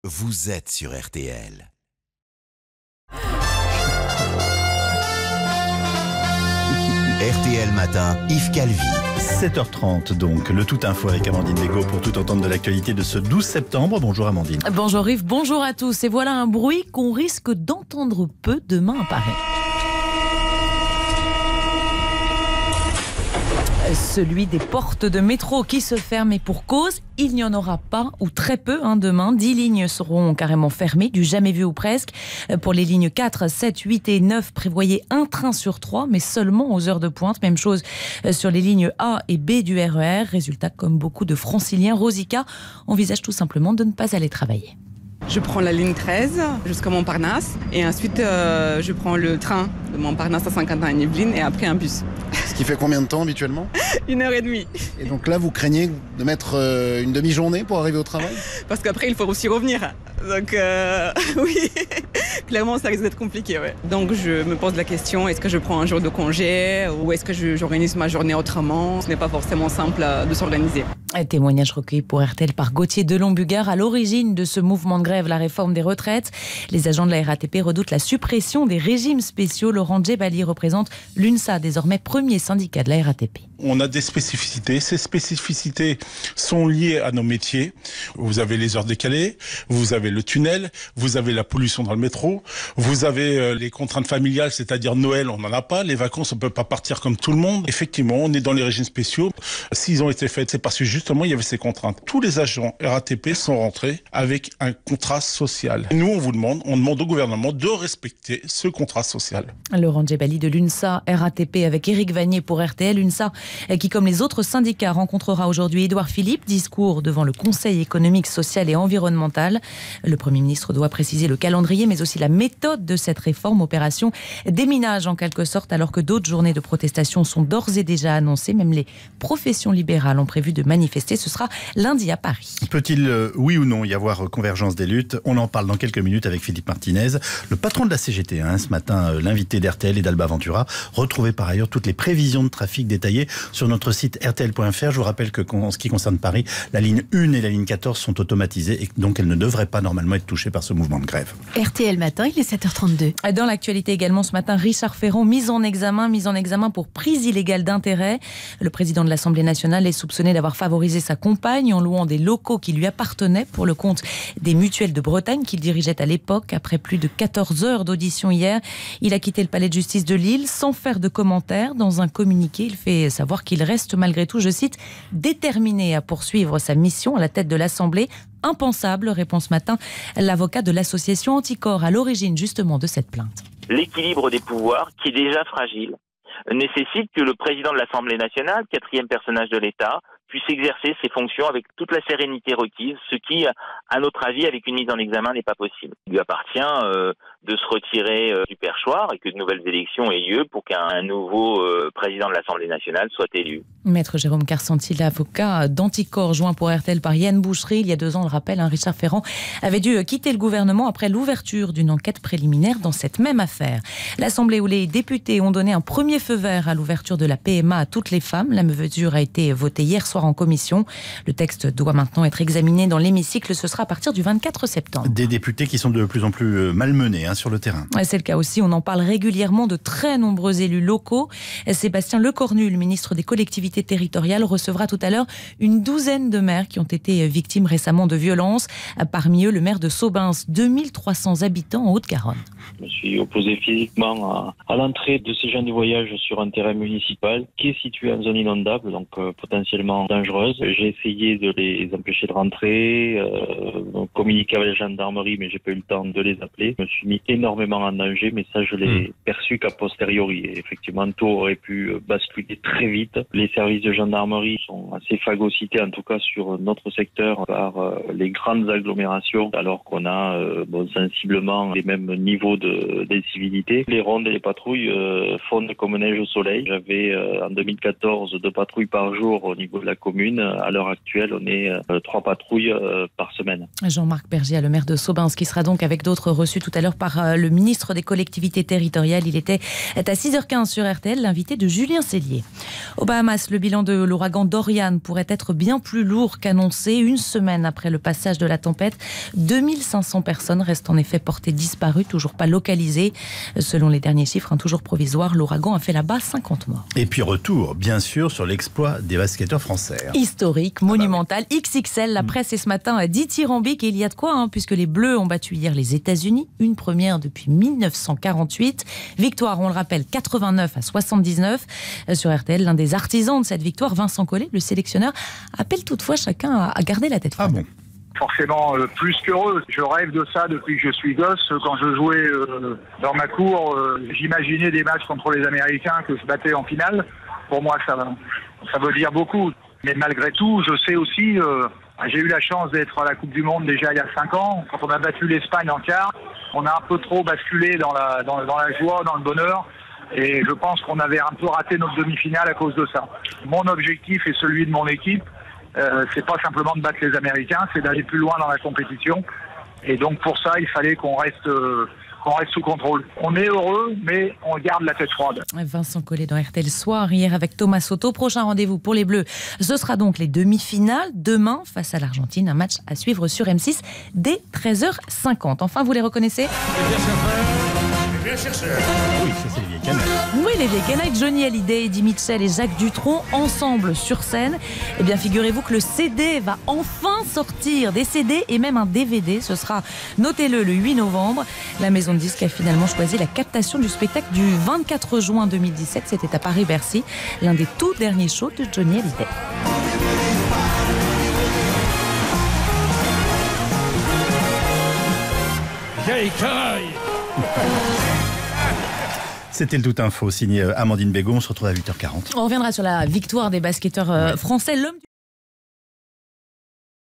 vous êtes sur RTL. RTL Matin, Yves Calvi. 7h30 donc, le Tout Info avec Amandine Bégaud pour tout entendre de l'actualité de ce 12 septembre. Bonjour Amandine. Bonjour Yves, bonjour à tous. Et voilà un bruit qu'on risque d'entendre peu demain à Paris. Celui des portes de métro qui se ferment et pour cause, il n'y en aura pas ou très peu demain. 10 lignes seront carrément fermées, du jamais vu ou presque. Pour les lignes 4, 7, 8 et 9, prévoyez un train sur 3, mais seulement aux heures de pointe. Même chose sur les lignes A et B du RER. Résultat, comme beaucoup de franciliens, Rosica envisage tout simplement de ne pas aller travailler. Je prends la ligne 13 jusqu'à Montparnasse et ensuite je prends le train de Montparnasse à Saint-Quentin et Yvelines et après un bus. Ce qui fait combien de temps habituellement ? 1h30. Et donc là, vous craignez de mettre une demi-journée pour arriver au travail ? Parce qu'après, il faut aussi revenir. Donc oui, clairement, ça risque d'être compliqué. Ouais. Donc je me pose la question, est-ce que je prends un jour de congé ou est-ce que j'organise ma journée autrement ? Ce n'est pas forcément simple de s'organiser. Un témoignage recueilli pour RTL par Gauthier Delon-Bugard à l'origine de ce mouvement de grève, la réforme des retraites. Les agents de la RATP redoutent la suppression des régimes spéciaux. Laurent Djebali représente l'UNSA, désormais premier syndicat de la RATP. On a des spécificités. Ces spécificités sont liées à nos métiers. Vous avez les heures décalées, vous avez le tunnel, vous avez la pollution dans le métro, vous avez les contraintes familiales, c'est-à-dire Noël, on n'en a pas, les vacances, on ne peut pas partir comme tout le monde. Effectivement, on est dans les régimes spéciaux. S'ils ont été faits, c'est parce que justement, il y avait ces contraintes. Tous les agents RATP sont rentrés avec un contrat social. Nous, on demande au gouvernement de respecter ce contrat social. Laurent Djebali de l'UNSA RATP avec Éric Vanier pour RTL. UNSA qui, comme les autres syndicats, rencontrera aujourd'hui Édouard Philippe. Discours devant le Conseil économique, social et environnemental. Le Premier ministre doit préciser le calendrier, mais aussi la méthode de cette réforme. Opération déminage en quelque sorte, alors que d'autres journées de protestation sont d'ores et déjà annoncées. Même les professions libérales ont prévu de manifester. Ce sera lundi à Paris. Peut-il, oui ou non, y avoir convergence des luttes ? On en parle dans quelques minutes avec Philippe Martinez, le patron de la CGT. Ce matin, l'invité d'RTL et d'Alba Ventura. Retrouvez par ailleurs toutes les prévisions de trafic détaillées sur notre site rtl.fr. Je vous rappelle que en ce qui concerne Paris, la ligne 1 et la ligne 14 sont automatisées et donc elles ne devraient pas normalement être touchées par ce mouvement de grève. RTL Matin, il est 7h32. Dans l'actualité également ce matin, Richard Ferrand mis en examen pour prise illégale d'intérêt. Le président de l'Assemblée nationale est soupçonné d'avoir favorisé sa compagne en louant des locaux qui lui appartenaient pour le compte des mutuelles de Bretagne qu'il dirigeait à l'époque. Après plus de 14 heures d'audition hier, il a quitté le palais de justice de Lille sans faire de commentaires. Dans un communiqué, il fait savoir qu'il reste malgré tout, je cite, déterminé à poursuivre sa mission à la tête de l'Assemblée. Impensable, répond ce matin l'avocat de l'association Anticorps à l'origine justement de cette plainte. L'équilibre des pouvoirs, qui est déjà fragile, nécessite que le président de l'Assemblée nationale, quatrième personnage de l'État, puisse exercer ses fonctions avec toute la sérénité requise, ce qui, à notre avis, avec une mise en examen, n'est pas possible. Il lui appartient de se retirer du perchoir et que de nouvelles élections aient lieu pour qu'un nouveau président de l'Assemblée nationale soit élu. Maître Jérôme Carsanti, l'avocat d'Anticorps, joint pour RTL par Yann Boucherie. Il y a 2 ans, le rappel, Richard Ferrand avait dû quitter le gouvernement après l'ouverture d'une enquête préliminaire dans cette même affaire. L'Assemblée où les députés ont donné un premier feu vert à l'ouverture de la PMA à toutes les femmes. La mesure a été votée hier soir en commission. Le texte doit maintenant être examiné dans l'hémicycle. Ce sera à partir du 24 septembre. Des députés qui sont de plus en plus malmenés sur le terrain. C'est le cas aussi. On en parle régulièrement de très nombreux élus locaux. Sébastien Lecornu, le ministre des collectivités territoriales, recevra tout à l'heure une douzaine de maires qui ont été victimes récemment de violences. Parmi eux, le maire de Saubins, 2300 habitants en Haute-Garonne. Je me suis opposé physiquement à l'entrée de ces gens du voyage sur un terrain municipal qui est situé en zone inondable, donc potentiellement dangereuse. J'ai essayé de les empêcher de rentrer, communiquer avec la gendarmerie, mais j'ai pas eu le temps de les appeler. Je me suis mis énormément en danger, mais ça je l'ai perçu qu'a posteriori. Et effectivement, tout aurait pu basculer très vite. Les services de gendarmerie sont assez phagocytés, en tout cas sur notre secteur, par les grandes agglomérations, alors qu'on a sensiblement les mêmes niveaux d'incivilité. Les rondes et les patrouilles fondent comme neige au soleil. J'avais en 2014 2 patrouilles par jour au niveau de la commune. À l'heure actuelle, on est 3 patrouilles par semaine. Jean-Marc Bergiat, le maire de Saubins, qui sera donc avec d'autres reçus tout à l'heure par le ministre des collectivités territoriales. Il était à 6h15 sur RTL, l'invité de Julien Cellier. Aux Bahamas, le bilan de l'ouragan Dorian pourrait être bien plus lourd qu'annoncé. Une semaine après le passage de la tempête, 2500 personnes restent en effet portées disparues, toujours pas localisées. Selon les derniers chiffres, toujours provisoires, l'ouragan a fait là-bas 50 morts. Et puis retour, bien sûr, sur l'exploit des basketteurs français. Historique, monumental, XXL. La presse est ce matin dithyrambique. Et il y a de quoi, puisque les Bleus ont battu hier les États-Unis, une première depuis 1948. Victoire, on le rappelle, 89-79. Sur RTL, l'un des artisans de cette victoire, Vincent Collet, le sélectionneur, appelle toutefois chacun à garder la tête froide. Ah bon? Forcément plus qu'heureux. Je rêve de ça depuis que je suis gosse. Quand je jouais dans ma cour, j'imaginais des matchs contre les Américains que je battais en finale. Pour moi, ça veut dire beaucoup. Mais malgré tout, je sais aussi... j'ai eu la chance d'être à la Coupe du Monde déjà il y a 5 ans. Quand on a battu l'Espagne en quart, on a un peu trop basculé dans la joie, dans le bonheur. Et je pense qu'on avait un peu raté notre demi-finale à cause de ça. Mon objectif et celui de mon équipe, c'est pas simplement de battre les Américains, c'est d'aller plus loin dans la compétition. Et donc pour ça, il fallait qu'on reste sous contrôle. On est heureux, mais on garde la tête froide. Vincent Collet dans RTL Soir, hier avec Thomas Soto. Prochain rendez-vous pour les Bleus, ce sera donc les demi-finales. Demain, face à l'Argentine, un match à suivre sur M6 dès 13h50. Enfin, vous les reconnaissez ? Oui, ça c'est les vieilles canailles. Oui, les vieilles canailles. Johnny Hallyday, Eddie Mitchell et Jacques Dutronc, ensemble sur scène. Eh bien, figurez-vous que le CD va enfin sortir. Des CD et même un DVD. Ce sera, notez-le, le 8 novembre. La maison de disques a finalement choisi la captation du spectacle du 24 juin 2017. C'était à Paris-Bercy, l'un des tout derniers shows de Johnny Hallyday. Vieille canaille. C'était le Tout Info, signé Amandine Bégaud. On se retrouve à 8h40. On reviendra sur la victoire des basketteurs français. L'homme